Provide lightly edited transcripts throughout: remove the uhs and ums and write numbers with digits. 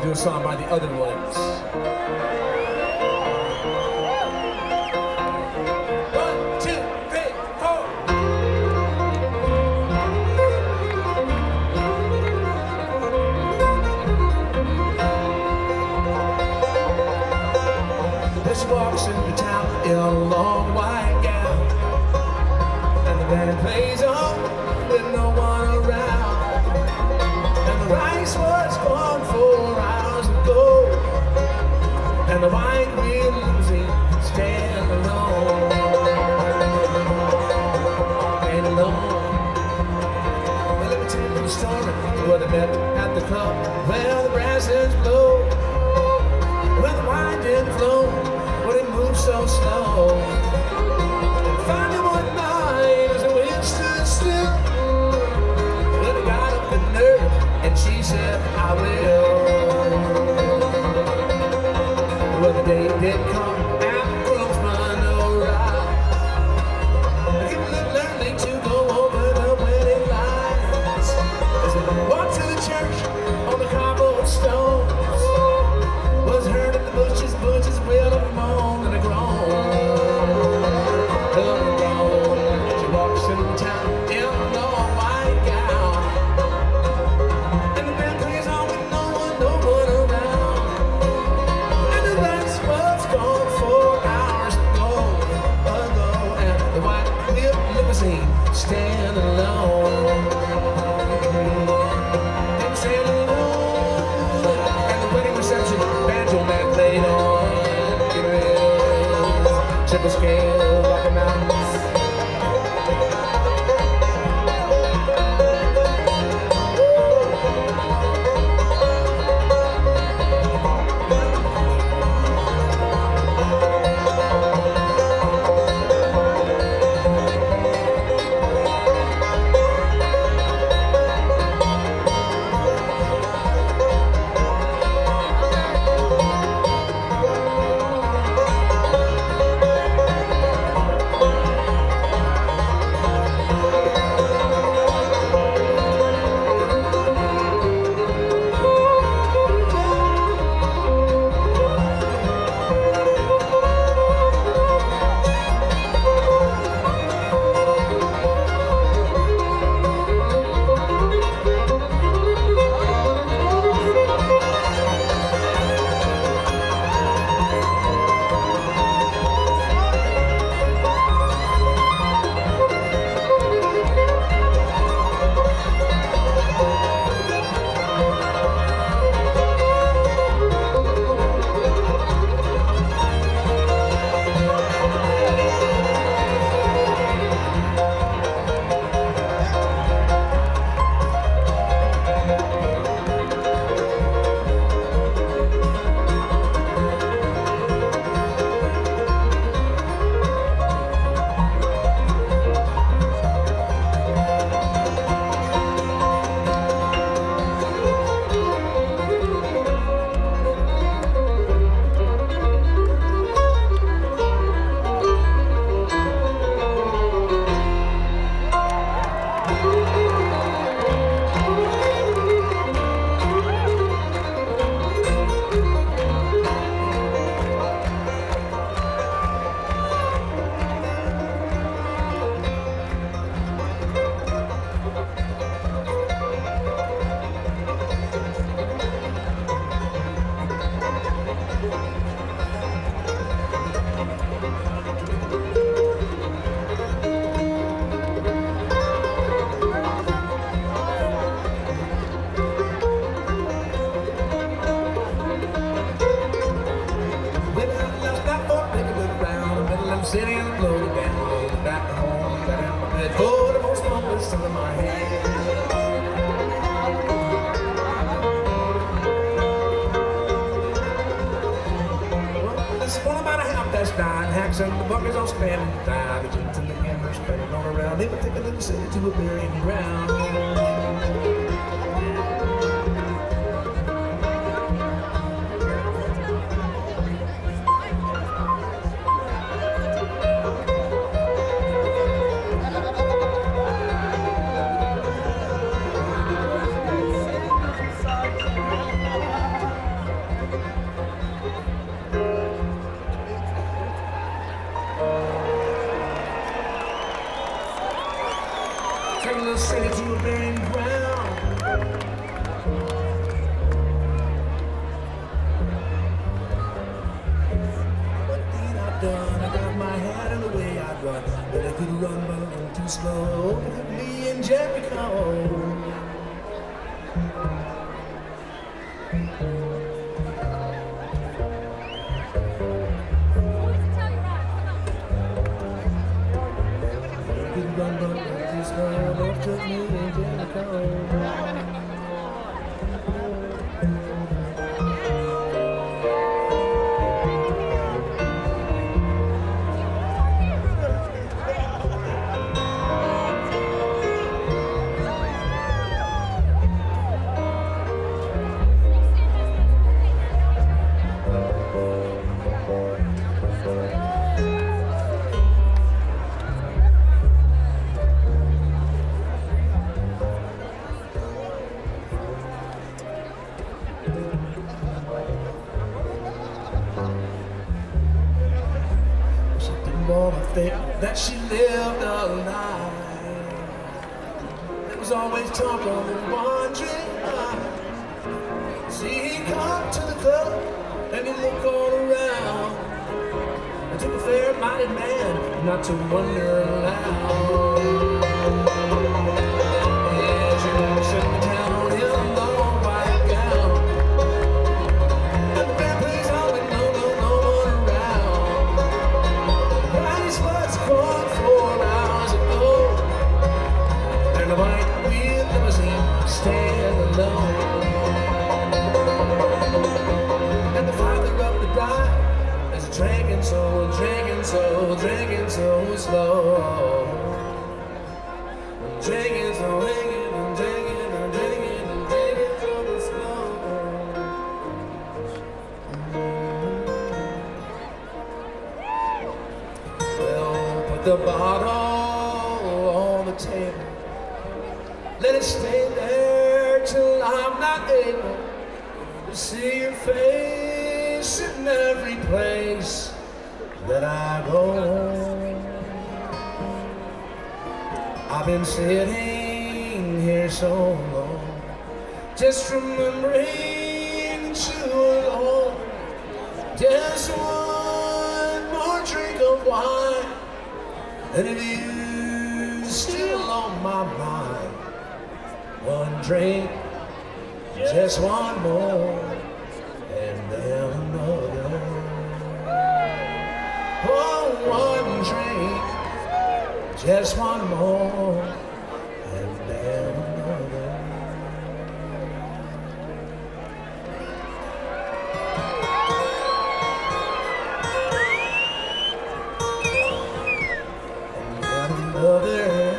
do a song by the other ones. One, two, three, four. She walks into town in a long white gown, and the band plays on with no one around, and the rice was gone 4 hours ago, and the white wheel limousine stand alone, and alone. Well, let me tell you the story where they met at the club, where the brasses blow, where the wine didn't flow, but it moved so slow. And finally one night, as the wind stood still, well, he got up in nerve, and she said, I will. Well, the day did come, and the groomsmen arrived. They gave a little early to go over the wedding lines. As they walked to the church on the cobblestones, was heard in the bushes, will have moaned and a groan. She walks into town in a long white gown, and the band plays on with no one around, and the rice was gone 4 hours ago, and the white wheel limousine stand alone. And stand alone, and the wedding reception banjo man played on. Triple scale, Rocky Mountains. City and blow down, back home, got out my bed, for the most moments still in my head. Well, it's one about 9:30, hacks and the bunkers all spanning by, the jeans and the hammers spinning all around. They would take a little city to a burying ground. send it to a burying ground. What did I done? I got my head in the way I run, but I couldn't run, but I went too slow. With me and Jericho. Took me in Jericho. That she lived a life. There was always talk of a wandering eye. See, he'd come to the club and he'd look all around. It took a fair-minded man not to wonder aloud. Yeah, she walks in the town in a long white gown. And the band plays on with no one around. Riding spots caught 4 hours ago, and the white wheel limousine stand alone. And the father of the bride is drinking so slow, drinking so slow, drinking so slow. Well, put the bottle on the table, let it stay there till I'm not able to see your face in every place that I go. I've been sitting here so long, just remembering that you alone. Just one more drink of wine, and if you still on my mind, one drink, just one more, and then another. Oh, one drink, just one more, and then another. And then another.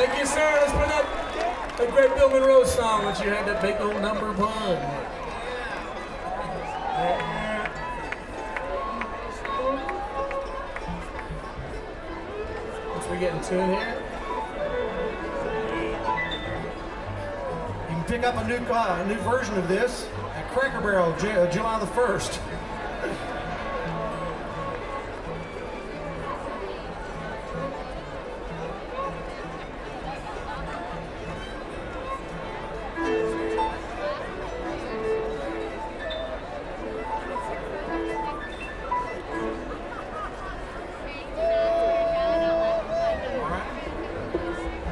Thank you, sir. Let's put that great Bill Monroe song that you had that big old number one. Once we get into it here. You can pick up a new version of this at Cracker Barrel, July the 1st.